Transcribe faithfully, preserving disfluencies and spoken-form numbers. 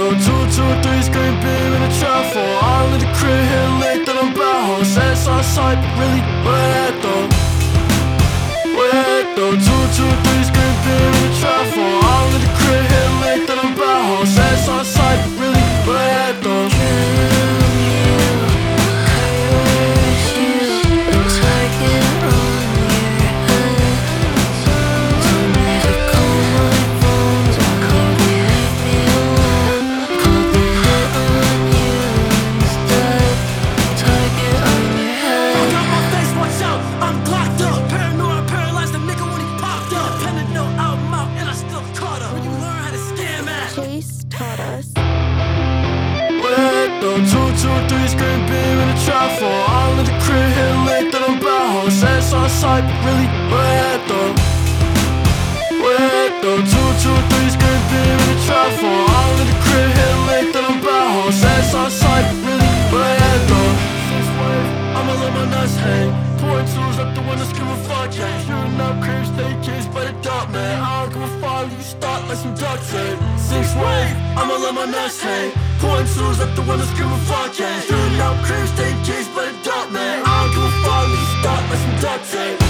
though, two, two, three, screen beam in a trap four. All in the crib, hit lick, then I'm back home. Says on sight, but really, where though? Where though, two, two, three, screen beam in a trap four. All in the crib, hit lick, then I'm back home. Says on sight, but really, where though? Chase taught us. Where though, two, two, three, screen beam in a trap four. All in the crib, hit lick, then I'm back home. Says on sight, but really, where though? Where though, two, two, three, screen beam in a trap four. All in the crib, hit lick, then I'm back home. Says on sight, but really, where though? Six wave, I'ma let my nuts hang. Pouring tools up the window, screaming fuck yeah. Shooting up cribs, stay kids by the dark man. I don't give a fuck, you start like some duct tape. Six wave, I'ma let my nuts hang. Pouring tools up the window, screaming fuck yeah. Shooting up cribs, stay kids by the dark man. I don't give a fuck, you start like some duct tape.